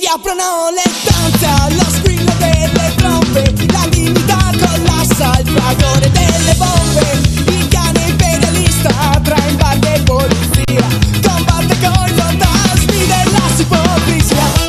aprono le stanze allo squillo delle trombe, la dignità collassa al fragore delle bombe. Il cane imperialista tra imbarca e polizia combatte coi fantasmi della ipocrisia.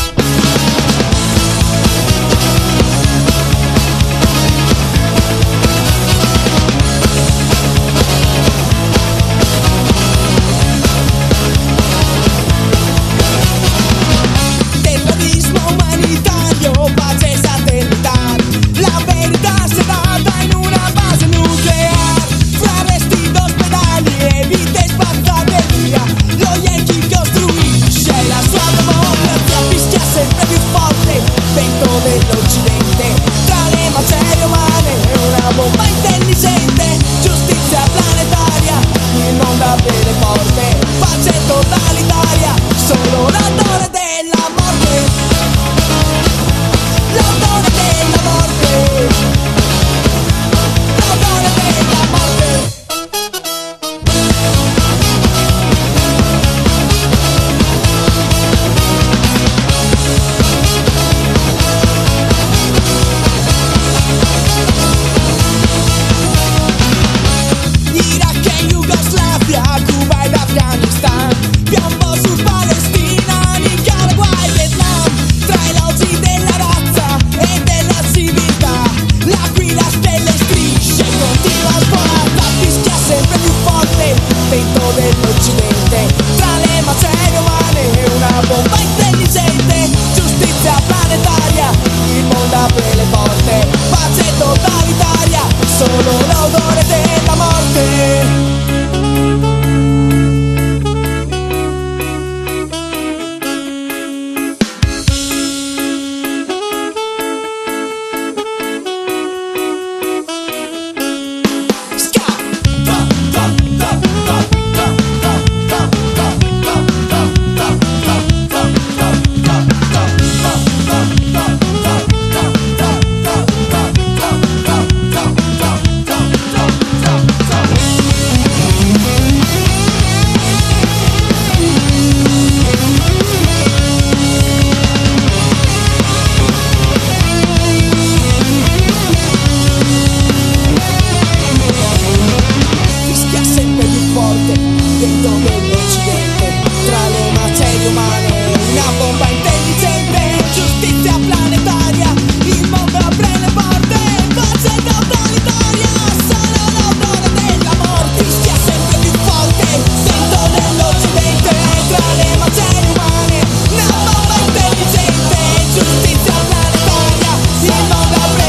Dell'Occidente, tra le macerie umane e una bomba intelligente, giustizia planetaria, il mondo apre le porte, pace totalitaria, solo l'odore della morte, l'odore della morte, l'odore della morte. Cuba ed Afghanistan, piombo su Palestina, Nicaragua e Vietnam, tra i logi della razza e della civiltà, l'aquila stelle strisce, continua a svolare, fischia sempre più forte, vento dell'Occidente, tra le macerie umane e una bomba intelligente, giustizia planetaria, il mondo apre le porte, pace totalitaria, solo l'odore della morte. Vento dell'Occidente, tra le macerie umane, una bomba intelligente, giustizia planetaria, il mondo apre le porte, pace totalitaria, solo l'odore della morte, fischia sempre più forte, vento dell'Occidente, tra le macerie umane, una bomba intelligente, giustizia planetaria, il mondo apre